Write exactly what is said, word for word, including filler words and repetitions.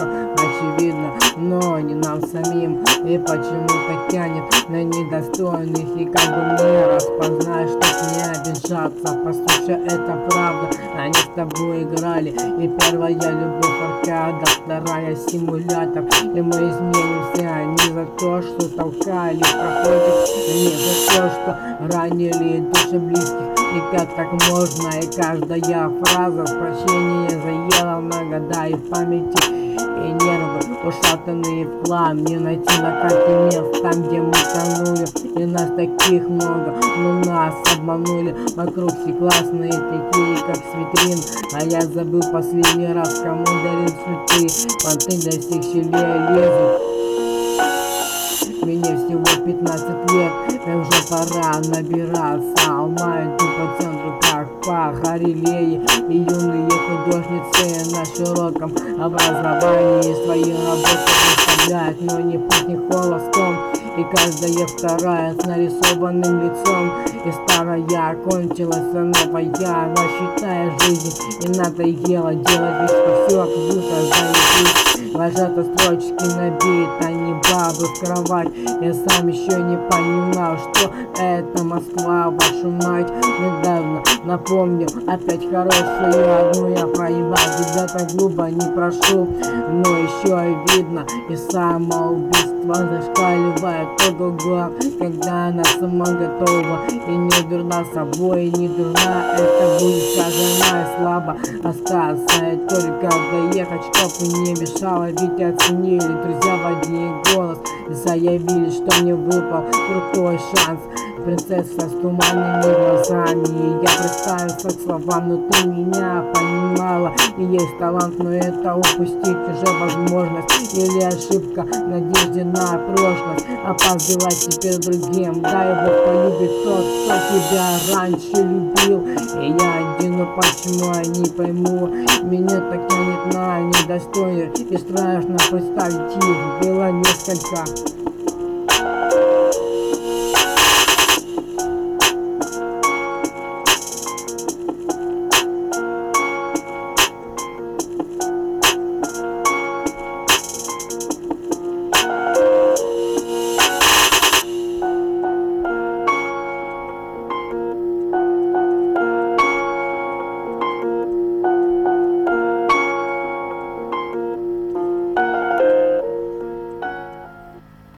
все очевидно, но не нам самим. И почему-то тянет на недостойных. И как бы мне распознать, чтоб не обижаться. Послушай, это правда, они с тобой играли. И первая любовь аркада, вторая симулятор. И мы изменимся не за то, что толкали, проходит, не за то, что ранили души близких. И как так можно? И каждая фраза с прощения заела на года. И в памяти и нервы ушатанные в хлам. Не найти на карте мест там, где мы тонули. И нас таких много, но нас обманули. Вокруг все классные, такие как с витрин. А я забыл последний раз, кому дарил цветы. Понты для всех щелей лезут. Мне всего пятнадцать лет, и уже пора набираться. Алма, иду по центру, как по Харилее. И юные художницы на широком образовании свои работы выставляют, но не путь, не холостом. И каждая вторая с нарисованным лицом. И старая кончилась, а новая рассчитая жизнь. И надоело делать вид, что все как будто заебись. Ложатся строчки на бит, а не бабы в кровать. Я сам еще не понимал, что это Москва, вашу мать. Недавно напомню опять хорошую одну я проебал. Тебя так глупо не прошу, но еще и видно. И самоубийство зашкаливает ого-го, когда она сама готова. И не дурна собой, и не дурна, это будет сказано и слабо. Остаться только доехать, чтоб не мешало. Ведь оценили друзья в один голос, заявили, что мне выпал крутой шанс. Принцесса с туманными глазами. И я представился к словам, но ты меня понимала. И есть талант, но это упустить уже возможность. Или ошибка в надежде на прошлое. Опоздала теперь другим. Дай Бог полюбит тот, кто тебя раньше любил. И я один, но почему я не пойму. Меня так тянет на недостойных. И страшно представить их было несколько.